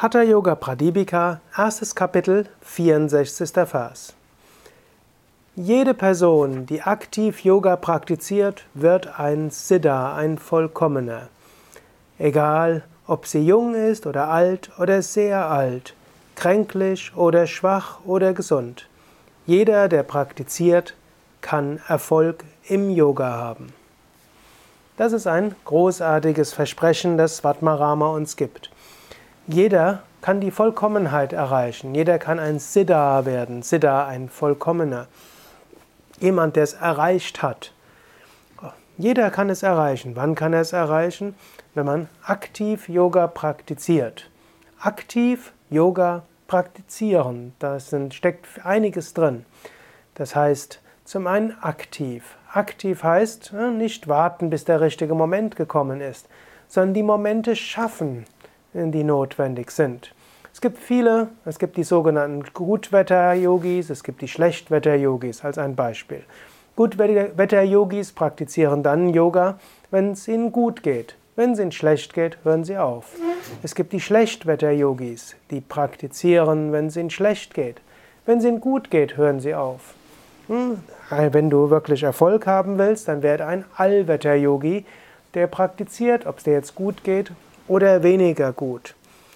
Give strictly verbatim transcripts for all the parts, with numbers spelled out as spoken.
Hatha Yoga Pradipika, erstes Kapitel, vierundsechzigster Vers. Jede Person, die aktiv Yoga praktiziert, wird ein Siddha, ein Vollkommener. Egal, ob sie jung ist oder alt oder sehr alt, kränklich oder schwach oder gesund. Jeder, der praktiziert, kann Erfolg im Yoga haben. Das ist ein großartiges Versprechen, das Svatmarama uns gibt. Jeder kann die Vollkommenheit erreichen. Jeder kann ein Siddha werden. Siddha, ein Vollkommener. Jemand, der es erreicht hat. Jeder kann es erreichen. Wann kann er es erreichen? Wenn man aktiv Yoga praktiziert. Aktiv Yoga praktizieren. Da steckt einiges drin. Das heißt, zum einen aktiv. Aktiv heißt, nicht warten, bis der richtige Moment gekommen ist, sondern die Momente schaffen, die notwendig sind. Es gibt viele, es gibt die sogenannten Gutwetter-Yogis, es gibt die Schlechtwetter-Yogis als ein Beispiel. Gutwetter-Yogis praktizieren dann Yoga, wenn es ihnen gut geht. Wenn es ihnen schlecht geht, hören sie auf. Es gibt die Schlechtwetter-Yogis, die praktizieren, wenn es ihnen schlecht geht. Wenn es ihnen gut geht, hören sie auf. Wenn du wirklich Erfolg haben willst, dann werde ein Allwetter-Yogi, der praktiziert, ob es dir jetzt gut geht oder weniger gut.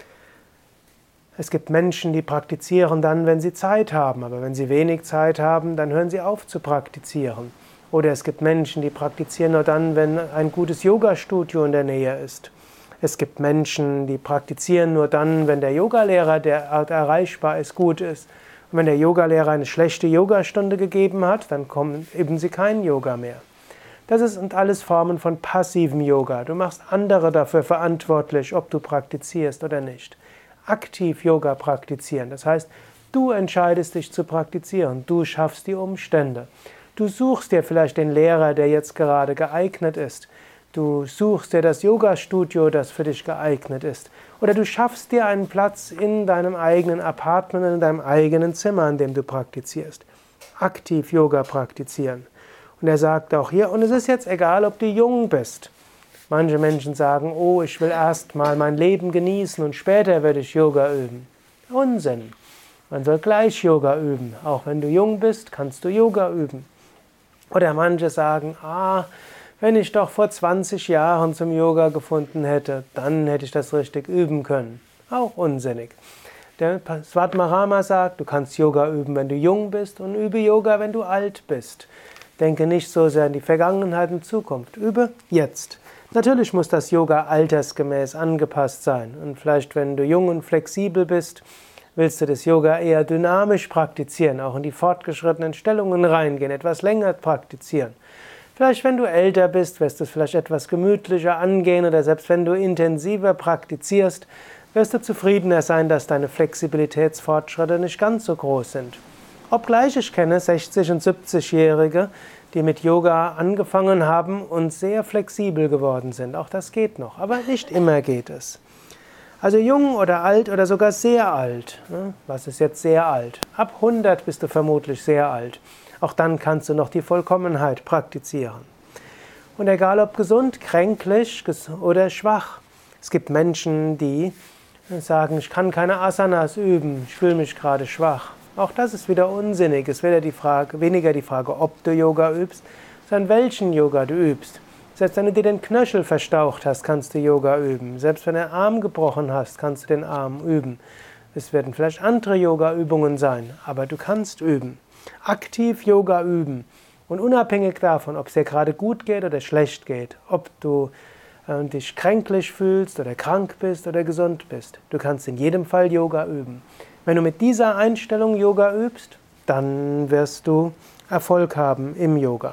Es gibt Menschen, die praktizieren dann, wenn sie Zeit haben, aber wenn sie wenig Zeit haben, dann hören sie auf zu praktizieren. Oder es gibt Menschen, die praktizieren nur dann, wenn ein gutes Yoga-Studio in der Nähe ist. Es gibt Menschen, die praktizieren nur dann, wenn der Yogalehrer, der erreichbar ist, gut ist. Und wenn der Yogalehrer eine schlechte Yogastunde gegeben hat, dann kommen eben sie kein Yoga mehr. Das sind alles Formen von passivem Yoga. Du machst andere dafür verantwortlich, ob du praktizierst oder nicht. Aktiv Yoga praktizieren, das heißt, du entscheidest dich zu praktizieren, du schaffst die Umstände. Du suchst dir vielleicht den Lehrer, der jetzt gerade geeignet ist. Du suchst dir das Yoga-Studio, das für dich geeignet ist. Oder du schaffst dir einen Platz in deinem eigenen Apartment, in deinem eigenen Zimmer, in dem du praktizierst. Aktiv Yoga praktizieren. Und er sagt auch hier, und es ist jetzt egal, ob du jung bist. Manche Menschen sagen, oh, ich will erst mal mein Leben genießen und später werde ich Yoga üben. Unsinn. Man soll gleich Yoga üben. Auch wenn du jung bist, kannst du Yoga üben. Oder manche sagen, ah, wenn ich doch vor zwanzig Jahren zum Yoga gefunden hätte, dann hätte ich das richtig üben können. Auch unsinnig. Der Svatmarama sagt, du kannst Yoga üben, wenn du jung bist, und übe Yoga, wenn du alt bist. Denke nicht so sehr an die Vergangenheit und Zukunft. Übe jetzt. Natürlich muss das Yoga altersgemäß angepasst sein. Und vielleicht, wenn du jung und flexibel bist, willst du das Yoga eher dynamisch praktizieren, auch in die fortgeschrittenen Stellungen reingehen, etwas länger praktizieren. Vielleicht, wenn du älter bist, wirst du es vielleicht etwas gemütlicher angehen, oder selbst wenn du intensiver praktizierst, wirst du zufriedener sein, dass deine Flexibilitätsfortschritte nicht ganz so groß sind. Obgleich ich kenne sechzig- und siebzigjährige, die mit Yoga angefangen haben und sehr flexibel geworden sind. Auch das geht noch, aber nicht immer geht es. Also jung oder alt oder sogar sehr alt. Was ist jetzt sehr alt? Ab hundert bist du vermutlich sehr alt. Auch dann kannst du noch die Vollkommenheit praktizieren. Und egal ob gesund, kränklich oder schwach. Es gibt Menschen, die sagen, ich kann keine Asanas üben, ich fühle mich gerade schwach. Auch das ist wieder unsinnig. Es wäre die Frage, weniger die Frage, ob du Yoga übst, sondern welchen Yoga du übst. Selbst wenn du dir den Knöchel verstaucht hast, kannst du Yoga üben. Selbst wenn du den Arm gebrochen hast, kannst du den Arm üben. Es werden vielleicht andere Yoga-Übungen sein, aber du kannst üben. Aktiv Yoga üben. Und unabhängig davon, ob es dir gerade gut geht oder schlecht geht, ob du äh, dich kränklich fühlst oder krank bist oder gesund bist, du kannst in jedem Fall Yoga üben. Wenn du mit dieser Einstellung Yoga übst, dann wirst du Erfolg haben im Yoga.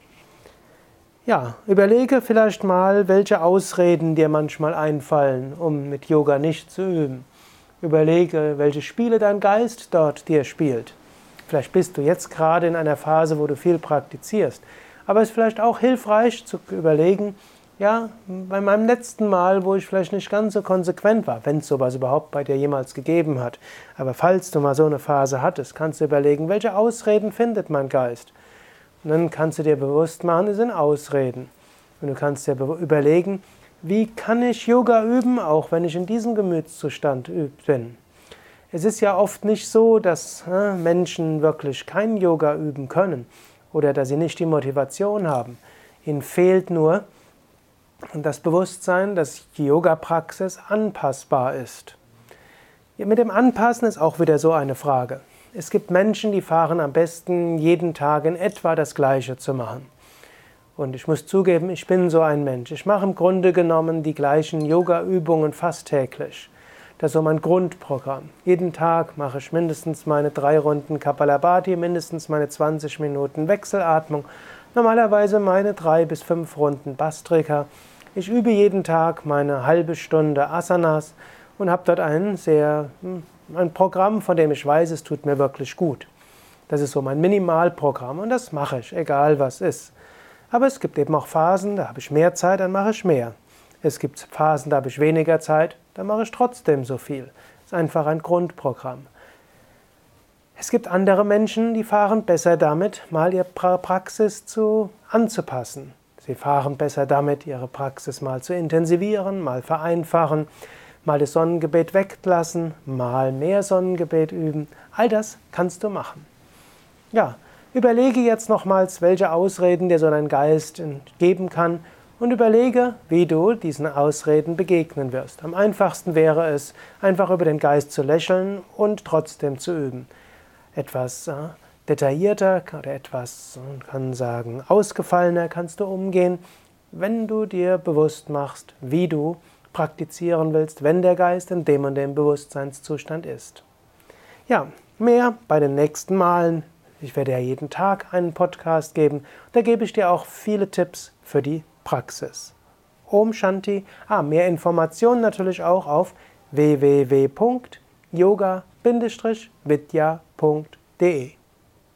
Ja, überlege vielleicht mal, welche Ausreden dir manchmal einfallen, um mit Yoga nicht zu üben. Überlege, welche Spiele dein Geist dort dir spielt. Vielleicht bist du jetzt gerade in einer Phase, wo du viel praktizierst. Aber es ist vielleicht auch hilfreich zu überlegen, ja, bei meinem letzten Mal, wo ich vielleicht nicht ganz so konsequent war, wenn es sowas überhaupt bei dir jemals gegeben hat. Aber falls du mal so eine Phase hattest, kannst du überlegen, welche Ausreden findet mein Geist. Und dann kannst du dir bewusst machen, es sind Ausreden. Und du kannst dir überlegen, Wie kann ich Yoga üben, auch wenn ich in diesem Gemütszustand bin? Es ist ja oft nicht so, dass äh, Menschen wirklich kein Yoga üben können oder dass sie nicht die Motivation haben. Ihnen fehlt nur das Bewusstsein, dass die Yoga-Praxis anpassbar ist. Mit dem Anpassen ist auch wieder so eine Frage. Es gibt Menschen, die fahren am besten jeden Tag in etwa das Gleiche zu machen. Und ich muss zugeben, ich bin so ein Mensch. Ich mache im Grunde genommen die gleichen Yoga-Übungen fast täglich. Das ist so mein Grundprogramm. Jeden Tag mache ich mindestens meine drei Runden Kapalabhati, mindestens meine zwanzig Minuten Wechselatmung, normalerweise meine drei bis fünf Runden Bhastrika. Ich übe jeden Tag meine halbe Stunde Asanas und habe dort ein sehr, ein Programm, von dem ich weiß, es tut mir wirklich gut. Das ist so mein Minimalprogramm und das mache ich, egal was ist. Aber es gibt eben auch Phasen, da habe ich mehr Zeit, dann mache ich mehr. Es gibt Phasen, da habe ich weniger Zeit, dann mache ich trotzdem so viel. Das ist einfach ein Grundprogramm. Es gibt andere Menschen, die fahren besser damit, mal ihre Praxis zu, anzupassen. Sie fahren besser damit, ihre Praxis mal zu intensivieren, mal vereinfachen, mal das Sonnengebet weglassen, mal mehr Sonnengebet üben. All das kannst du machen. Ja. Überlege jetzt nochmals, welche Ausreden dir so dein Geist geben kann und überlege, wie du diesen Ausreden begegnen wirst. Am einfachsten wäre es, einfach über den Geist zu lächeln und trotzdem zu üben. Etwas äh, detaillierter oder etwas, man kann sagen, ausgefallener kannst du umgehen, wenn du dir bewusst machst, wie du praktizieren willst, wenn der Geist in dem und dem Bewusstseinszustand ist. Ja, mehr bei den nächsten Malen. Ich werde ja jeden Tag einen Podcast geben. Da gebe ich dir auch viele Tipps für die Praxis. Om Shanti. Ah, mehr Informationen natürlich auch auf w w w punkt yoga Bindestrich vidya punkt de.